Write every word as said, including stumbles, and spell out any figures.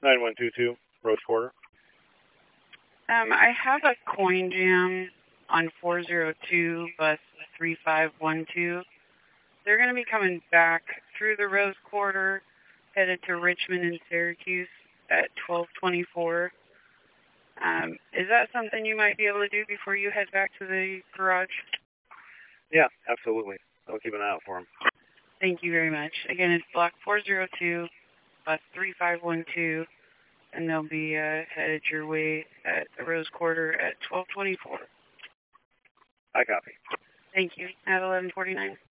nine one two two, Rose Quarter. Um, I have a coin jam on four zero two, bus three five one two. They're going to be coming back through the Rose Quarter, headed to Richmond and Syracuse at twelve twenty-four. Um, is that something you might be able to do before you head back to the garage? Yeah, absolutely. I'll keep an eye out for them. Thank you very much. Again, it's block four zero two, bus three five one two, and they'll be uh, headed your way at the Rose Quarter at twelve twenty-four. I copy. Thank you. At eleven forty-nine.